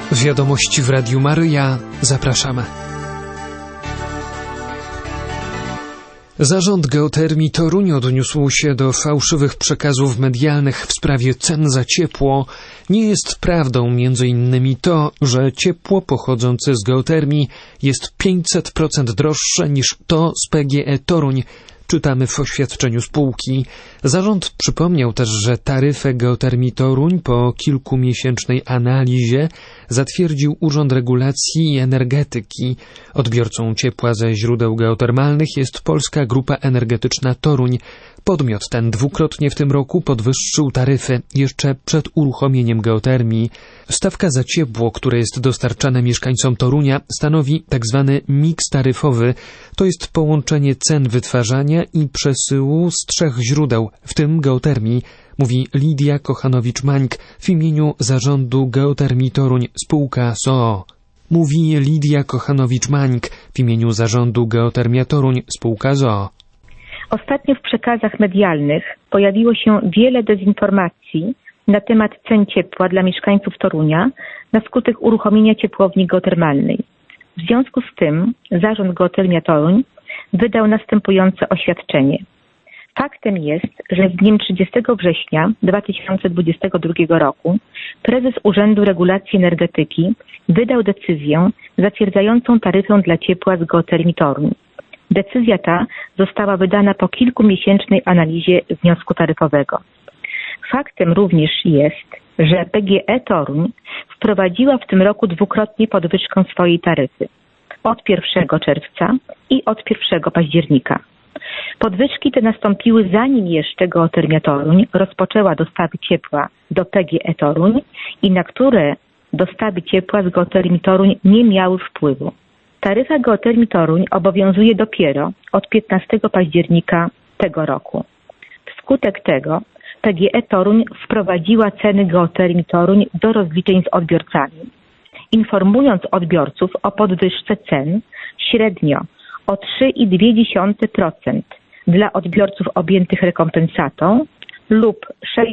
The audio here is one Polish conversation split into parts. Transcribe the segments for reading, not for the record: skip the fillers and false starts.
Wiadomości w Radiu Maryja. Zapraszamy. Zarząd Geotermii Toruń odniósł się do fałszywych przekazów medialnych w sprawie cen za ciepło. Nie jest prawdą m.in. to, że ciepło pochodzące z geotermii jest 500% droższe niż to z PGE Toruń. Czytamy w oświadczeniu spółki. Zarząd przypomniał też, że taryfę Geotermii Toruń po kilkumiesięcznej analizie zatwierdził Urząd Regulacji i Energetyki. Odbiorcą ciepła ze źródeł geotermalnych jest Polska Grupa Energetyczna Toruń. Podmiot ten dwukrotnie w tym roku podwyższył taryfy jeszcze przed uruchomieniem geotermii. Stawka za ciepło, które jest dostarczane mieszkańcom Torunia, stanowi tzw. miks taryfowy. To jest połączenie cen wytwarzania i przesyłu z 3 źródeł, w tym geotermii, mówi Lidia Kochanowicz-Mańk w imieniu Zarządu Geotermii Toruń spółka z.o.o. Mówi Lidia Kochanowicz-Mańk w imieniu Zarządu Geotermia Toruń spółka z.o.o. Ostatnio w przekazach medialnych pojawiło się wiele dezinformacji na temat cen ciepła dla mieszkańców Torunia na skutek uruchomienia ciepłowni geotermalnej. W związku z tym Zarząd Geotermia Toruń wydał następujące oświadczenie. Faktem jest, że z dniem 30 września 2022 roku prezes Urzędu Regulacji Energetyki wydał decyzję zatwierdzającą taryfę dla ciepła z Geotermii Toruń. Decyzja ta została wydana po kilkumiesięcznej analizie wniosku taryfowego. Faktem również jest, że PGE Toruń wprowadziła w tym roku dwukrotnie podwyżkę swojej taryfy. Od 1 czerwca i od 1 października. Podwyżki te nastąpiły zanim jeszcze Geotermia Toruń rozpoczęła dostawy ciepła do PGE Toruń i na które dostawy ciepła z Geotermii Toruń nie miały wpływu. Taryfa Geotermii Toruń obowiązuje dopiero od 15 października tego roku. Wskutek tego PGE Toruń wprowadziła ceny Geotermii Toruń do rozliczeń z odbiorcami, informując odbiorców o podwyżce cen średnio o 3,2% dla odbiorców objętych rekompensatą lub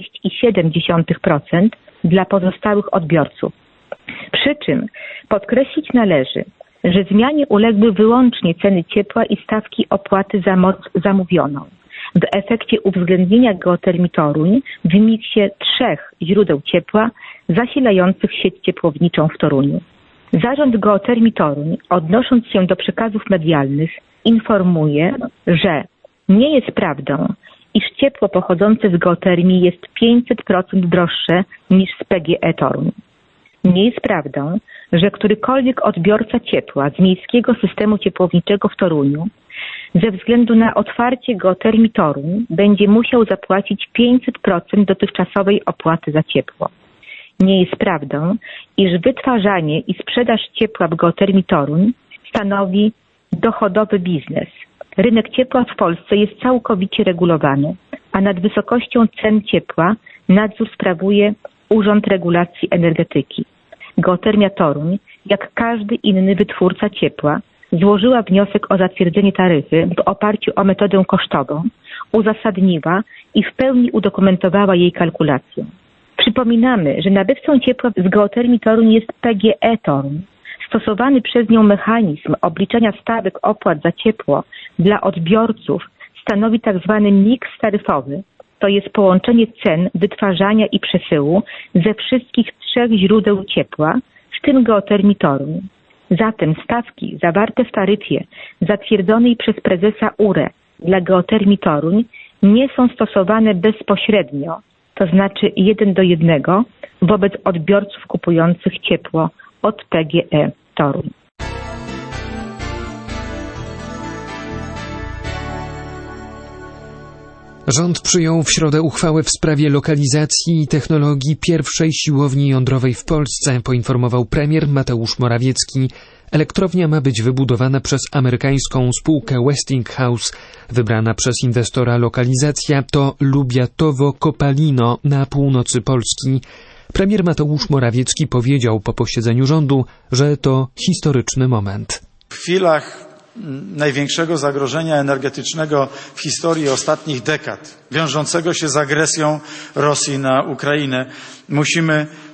6,7% dla pozostałych odbiorców. Przy czym podkreślić należy, że zmianie uległy wyłącznie ceny ciepła i stawki opłaty za moc zamówioną. W efekcie uwzględnienia Geotermii Toruń w miksie 3 źródeł ciepła zasilających sieć ciepłowniczą w Toruniu. Zarząd Geotermii Toruń, odnosząc się do przekazów medialnych, informuje, że nie jest prawdą, iż ciepło pochodzące z geotermii jest 500% droższe niż z PGE Toruń. Nie jest prawdą, że którykolwiek odbiorca ciepła z miejskiego systemu ciepłowniczego w Toruniu ze względu na otwarcie Geotermii Toruń będzie musiał zapłacić 500% dotychczasowej opłaty za ciepło. Nie jest prawdą, iż wytwarzanie i sprzedaż ciepła w Geotermii Toruń stanowi dochodowy biznes. Rynek ciepła w Polsce jest całkowicie regulowany, a nad wysokością cen ciepła nadzór sprawuje Urząd Regulacji Energetyki. Geotermia Toruń, jak każdy inny wytwórca ciepła, złożyła wniosek o zatwierdzenie taryfy w oparciu o metodę kosztową, uzasadniła i w pełni udokumentowała jej kalkulację. Przypominamy, że nabywcą ciepła z Geotermii Toruń jest PGE Toruń. Stosowany przez nią mechanizm obliczania stawek opłat za ciepło dla odbiorców stanowi tzw. miks taryfowy, to jest połączenie cen wytwarzania i przesyłu ze wszystkich 3 źródeł ciepła, w tym Geotermii Toruń. Zatem stawki zawarte w taryfie zatwierdzonej przez prezesa URE dla Geotermii Toruń nie są stosowane bezpośrednio, to znaczy 1:1 wobec odbiorców kupujących ciepło od PGE Toruń. Rząd przyjął w środę uchwałę w sprawie lokalizacji i technologii pierwszej siłowni jądrowej w Polsce, poinformował premier Mateusz Morawiecki. Elektrownia ma być wybudowana przez amerykańską spółkę Westinghouse. Wybrana przez inwestora lokalizacja to Lubiatowo-Kopalino na północy Polski. Premier Mateusz Morawiecki powiedział po posiedzeniu rządu, że to historyczny moment. W chwilach największego zagrożenia energetycznego w historii ostatnich dekad, wiążącego się z agresją Rosji na Ukrainę, musimy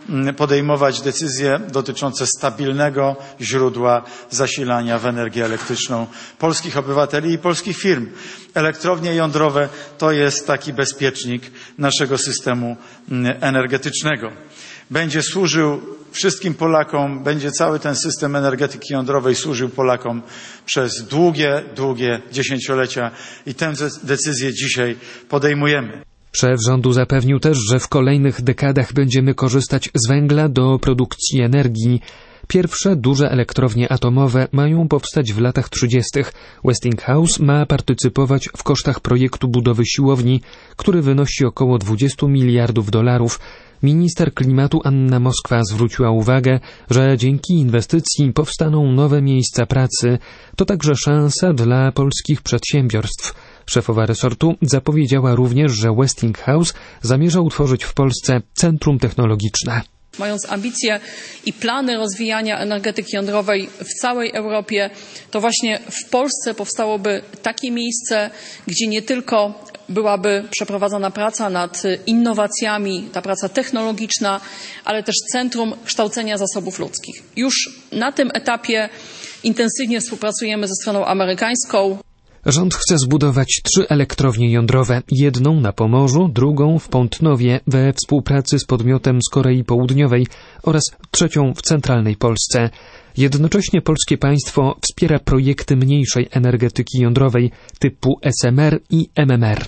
podejmować decyzje dotyczące stabilnego źródła zasilania w energię elektryczną polskich obywateli i polskich firm. Elektrownie jądrowe to jest taki bezpiecznik naszego systemu energetycznego. Będzie służył wszystkim Polakom, będzie cały ten system energetyki jądrowej służył Polakom przez długie dziesięciolecia i tę decyzję dzisiaj podejmujemy. Szef rządu zapewnił też, że w kolejnych dekadach będziemy korzystać z węgla do produkcji energii. Pierwsze duże elektrownie atomowe mają powstać w latach 30. Westinghouse ma partycypować w kosztach projektu budowy siłowni, który wynosi około $20 miliardów. Minister klimatu Anna Moskwa zwróciła uwagę, że dzięki inwestycji powstaną nowe miejsca pracy. To także szansa dla polskich przedsiębiorstw. Szefowa resortu zapowiedziała również, że Westinghouse zamierza utworzyć w Polsce centrum technologiczne. Mając ambicje i plany rozwijania energetyki jądrowej w całej Europie, to właśnie w Polsce powstałoby takie miejsce, gdzie nie tylko byłaby przeprowadzana praca nad innowacjami, ta praca technologiczna, ale też centrum kształcenia zasobów ludzkich. Już na tym etapie intensywnie współpracujemy ze stroną amerykańską. Rząd chce zbudować 3 elektrownie jądrowe, jedną na Pomorzu, drugą w Pątnowie we współpracy z podmiotem z Korei Południowej oraz trzecią w centralnej Polsce. Jednocześnie polskie państwo wspiera projekty mniejszej energetyki jądrowej typu SMR i MMR.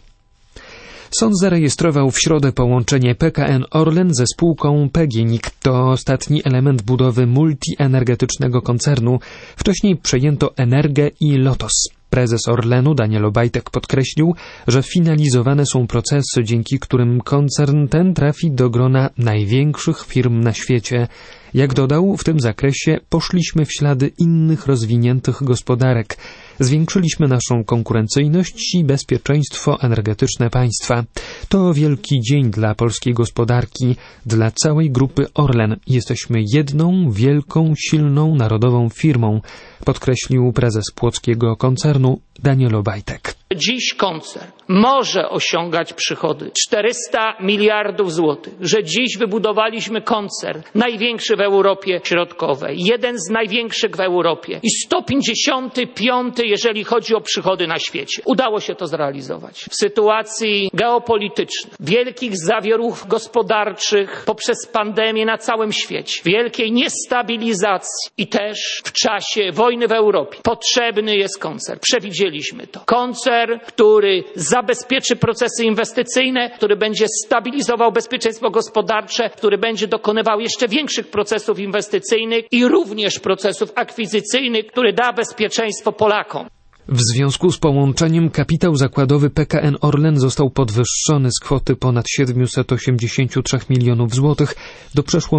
Sąd zarejestrował w środę połączenie PKN Orlen ze spółką PGNiG. To ostatni element budowy multienergetycznego koncernu. Wcześniej przejęto Energę i Lotos. Prezes Orlenu Daniel Obajtek podkreślił, że finalizowane są procesy, dzięki którym koncern ten trafi do grona największych firm na świecie. Jak dodał, w tym zakresie poszliśmy w ślady innych rozwiniętych gospodarek. Zwiększyliśmy naszą konkurencyjność i bezpieczeństwo energetyczne państwa. To wielki dzień dla polskiej gospodarki, dla całej grupy Orlen. Jesteśmy jedną, wielką, silną, narodową firmą, podkreślił prezes płockiego koncernu Daniel Obajtek. Dziś koncern może osiągać przychody 400 miliardów złotych, że dziś wybudowaliśmy koncern największy w Europie Środkowej, jeden z największych w Europie i 155, jeżeli chodzi o przychody na świecie. Udało się to zrealizować. W sytuacji geopolitycznej, wielkich zawieruch gospodarczych poprzez pandemię na całym świecie, wielkiej niestabilizacji i też w czasie wojny w Europie potrzebny jest koncern. Przewidzieliśmy to. Koncern, który zabezpieczy procesy inwestycyjne, który będzie stabilizował bezpieczeństwo gospodarcze, który będzie dokonywał jeszcze większych procesów inwestycyjnych i również procesów akwizycyjnych, który da bezpieczeństwo Polakom. W związku z połączeniem kapitał zakładowy PKN Orlen został podwyższony z kwoty ponad 783 milionów złotych do przeszło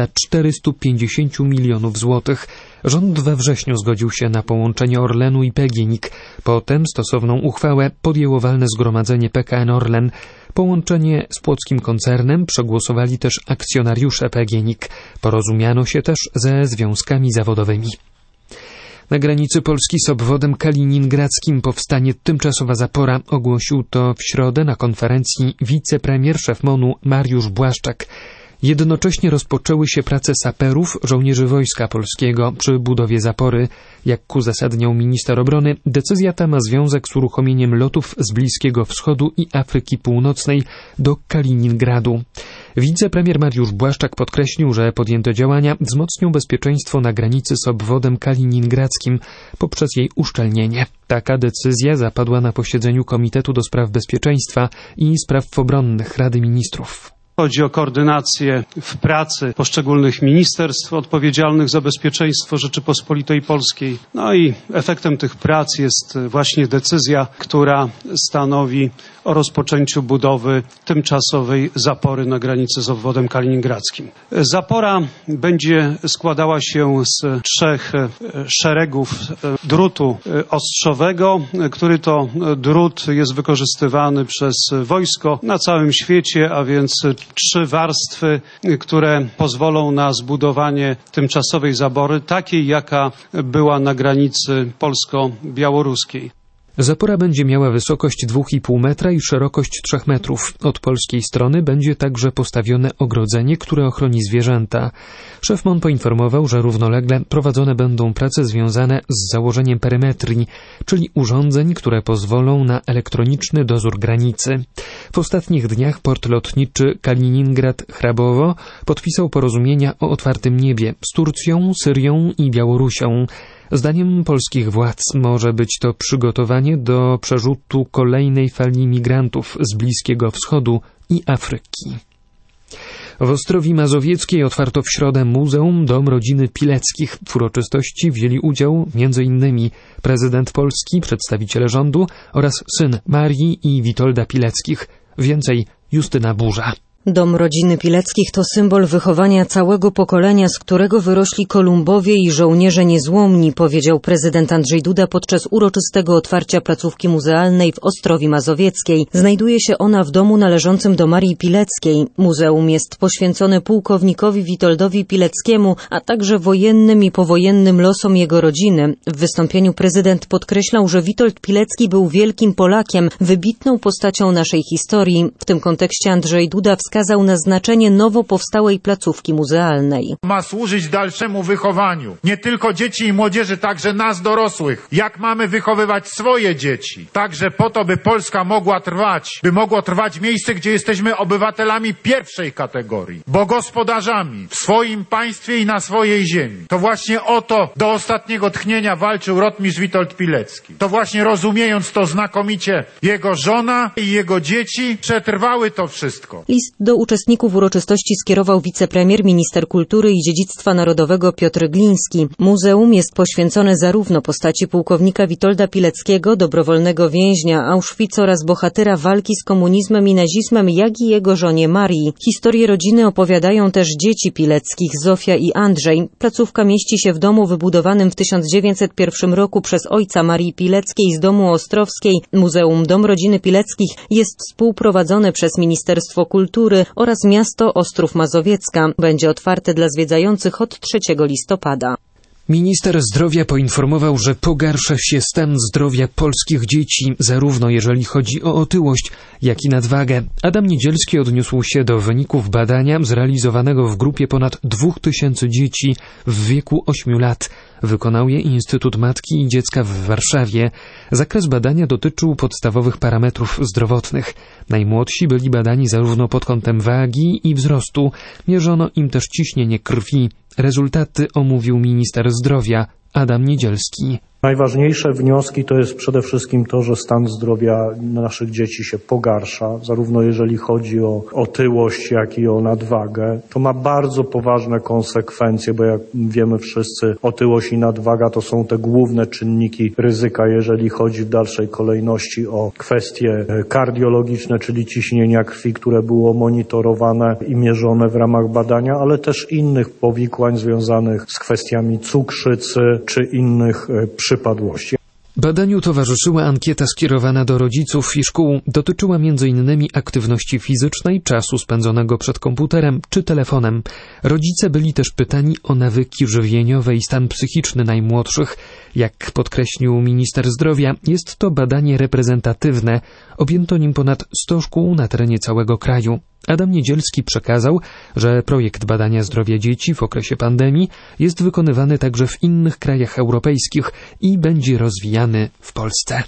1,450 milionów złotych. Rząd we wrześniu zgodził się na połączenie Orlenu i PGNiG. Potem stosowną uchwałę podjęło walne zgromadzenie PKN Orlen. Połączenie z płockim koncernem przegłosowali też akcjonariusze PGNiG. Porozumiano się też ze związkami zawodowymi. Na granicy Polski z obwodem kaliningradzkim powstanie tymczasowa zapora. Ogłosił to w środę na konferencji wicepremier szef MON-u Mariusz Błaszczak. Jednocześnie rozpoczęły się prace saperów, żołnierzy Wojska Polskiego przy budowie zapory. Jak uzasadniał minister obrony, decyzja ta ma związek z uruchomieniem lotów z Bliskiego Wschodu i Afryki Północnej do Kaliningradu. Wicepremier Mariusz Błaszczak podkreślił, że podjęte działania wzmocnią bezpieczeństwo na granicy z obwodem kaliningradzkim poprzez jej uszczelnienie. Taka decyzja zapadła na posiedzeniu Komitetu do Spraw Bezpieczeństwa i Spraw Obronnych Rady Ministrów. Chodzi o koordynację w pracy poszczególnych ministerstw odpowiedzialnych za bezpieczeństwo Rzeczypospolitej Polskiej. No i efektem tych prac jest właśnie decyzja, która stanowi o rozpoczęciu budowy tymczasowej zapory na granicy z obwodem kaliningradzkim. Zapora będzie składała się z 3 szeregów drutu ostrzowego, który to drut jest wykorzystywany przez wojsko na całym świecie, a więc 3 warstwy, które pozwolą na zbudowanie tymczasowej zapory, takiej jaka była na granicy polsko-białoruskiej. Zapora będzie miała wysokość 2,5 metra i szerokość 3 metrów. Od polskiej strony będzie także postawione ogrodzenie, które ochroni zwierzęta. Szef MON poinformował, że równolegle prowadzone będą prace związane z założeniem perymetrii, czyli urządzeń, które pozwolą na elektroniczny dozór granicy. W ostatnich dniach port lotniczy Kaliningrad-Hrabowo podpisał porozumienia o otwartym niebie z Turcją, Syrią i Białorusią. Zdaniem polskich władz może być to przygotowanie do przerzutu kolejnej fali migrantów z Bliskiego Wschodu i Afryki. W Ostrowi Mazowieckiej otwarto w środę Muzeum Dom Rodziny Pileckich. W uroczystości wzięli udział m.in. prezydent Polski, przedstawiciele rządu oraz syn Marii i Witolda Pileckich. Więcej Justyna Burza. Dom Rodziny Pileckich to symbol wychowania całego pokolenia, z którego wyrośli Kolumbowie i żołnierze niezłomni, powiedział prezydent Andrzej Duda podczas uroczystego otwarcia placówki muzealnej w Ostrowi Mazowieckiej. Znajduje się ona w domu należącym do Marii Pileckiej. Muzeum jest poświęcone pułkownikowi Witoldowi Pileckiemu, a także wojennym i powojennym losom jego rodziny. W wystąpieniu prezydent podkreślał, że Witold Pilecki był wielkim Polakiem, wybitną postacią naszej historii. W tym kontekście Andrzej Duda wskazał na znaczenie nowo powstałej placówki muzealnej. Ma służyć dalszemu wychowaniu nie tylko dzieci i młodzieży, także nas dorosłych. Jak mamy wychowywać swoje dzieci? Także po to, by Polska mogła trwać, by mogło trwać miejsce, gdzie jesteśmy obywatelami pierwszej kategorii, bo gospodarzami w swoim państwie i na swojej ziemi. To właśnie o to do ostatniego tchnienia walczył rotmistrz Witold Pilecki. To właśnie rozumiejąc to znakomicie jego żona i jego dzieci przetrwały to wszystko. List do uczestników uroczystości skierował wicepremier, minister kultury i dziedzictwa narodowego Piotr Gliński. Muzeum jest poświęcone zarówno postaci pułkownika Witolda Pileckiego, dobrowolnego więźnia Auschwitz oraz bohatera walki z komunizmem i nazizmem, jak i jego żonie Marii. Historię rodziny opowiadają też dzieci Pileckich, Zofia i Andrzej. Placówka mieści się w domu wybudowanym w 1901 roku przez ojca Marii Pileckiej z domu Ostrowskiej. Muzeum Dom Rodziny Pileckich jest współprowadzone przez Ministerstwo Kultury oraz miasto Ostrów Mazowiecka. Będzie otwarte dla zwiedzających od 3 listopada. Minister zdrowia poinformował, że pogarsza się stan zdrowia polskich dzieci, zarówno jeżeli chodzi o otyłość, jak i nadwagę. Adam Niedzielski odniósł się do wyników badania zrealizowanego w grupie ponad 2000 dzieci w wieku 8 lat. Wykonał je Instytut Matki i Dziecka w Warszawie. Zakres badania dotyczył podstawowych parametrów zdrowotnych. Najmłodsi byli badani zarówno pod kątem wagi i wzrostu. Mierzono im też ciśnienie krwi. Rezultaty omówił minister zdrowia Adam Niedzielski. Najważniejsze wnioski to jest przede wszystkim to, że stan zdrowia naszych dzieci się pogarsza, zarówno jeżeli chodzi o otyłość, jak i o nadwagę. To ma bardzo poważne konsekwencje, bo jak wiemy wszyscy, otyłość i nadwaga to są te główne czynniki ryzyka, jeżeli chodzi w dalszej kolejności o kwestie kardiologiczne, czyli ciśnienia krwi, które było monitorowane i mierzone w ramach badania, ale też innych powikłań związanych z kwestiami cukrzycy czy innych przypadłości. Badaniu towarzyszyła ankieta skierowana do rodziców i szkół. Dotyczyła m.in. aktywności fizycznej, czasu spędzonego przed komputerem czy telefonem. Rodzice byli też pytani o nawyki żywieniowe i stan psychiczny najmłodszych. Jak podkreślił minister zdrowia, jest to badanie reprezentatywne. Objęto nim ponad 100 szkół na terenie całego kraju. Adam Niedzielski przekazał, że projekt badania zdrowia dzieci w okresie pandemii jest wykonywany także w innych krajach europejskich i będzie rozwijany w Polsce.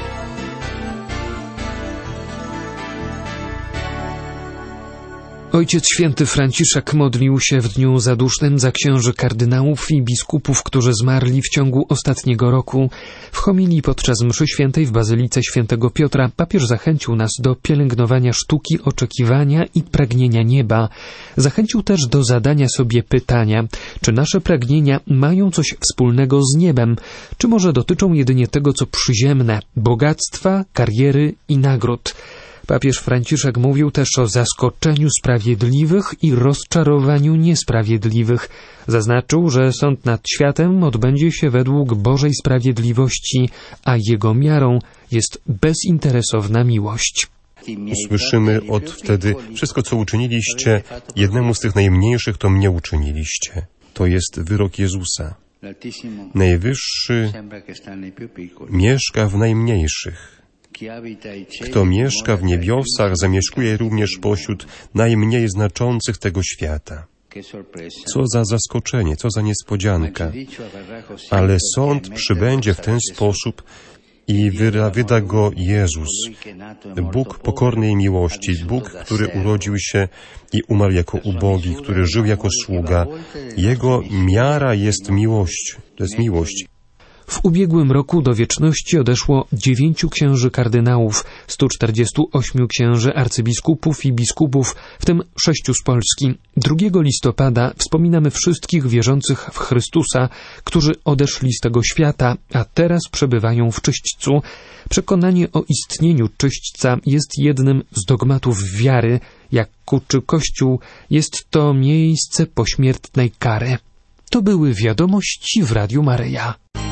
Ojciec Święty Franciszek modlił się w dniu zadusznym za księży kardynałów i biskupów, którzy zmarli w ciągu ostatniego roku. W homilii podczas mszy świętej w Bazylice Świętego Piotra papież zachęcił nas do pielęgnowania sztuki oczekiwania i pragnienia nieba. Zachęcił też do zadania sobie pytania, czy nasze pragnienia mają coś wspólnego z niebem, czy może dotyczą jedynie tego, co przyziemne, bogactwa, kariery i nagród. Papież Franciszek mówił też o zaskoczeniu sprawiedliwych i rozczarowaniu niesprawiedliwych. Zaznaczył, że sąd nad światem odbędzie się według Bożej sprawiedliwości, a jego miarą jest bezinteresowna miłość. Usłyszymy od wtedy: wszystko, co uczyniliście jednemu z tych najmniejszych, to mnie uczyniliście. To jest wyrok Jezusa. Najwyższy mieszka w najmniejszych. Kto mieszka w niebiosach, zamieszkuje również pośród najmniej znaczących tego świata. Co za zaskoczenie, co za niespodzianka. Ale sąd przybędzie w ten sposób i wyda go Jezus, Bóg pokornej miłości, Bóg, który urodził się i umarł jako ubogi, który żył jako sługa. Jego miara jest miłość, to jest miłość. W ubiegłym roku do wieczności odeszło 9 księży kardynałów, 148 księży arcybiskupów i biskupów, w tym 6 z Polski. 2 listopada wspominamy wszystkich wierzących w Chrystusa, którzy odeszli z tego świata, a teraz przebywają w Czyśćcu. Przekonanie o istnieniu Czyśćca jest jednym z dogmatów wiary, jak uczy Kościół, jest to miejsce pośmiertnej kary. To były wiadomości w Radiu Maryja.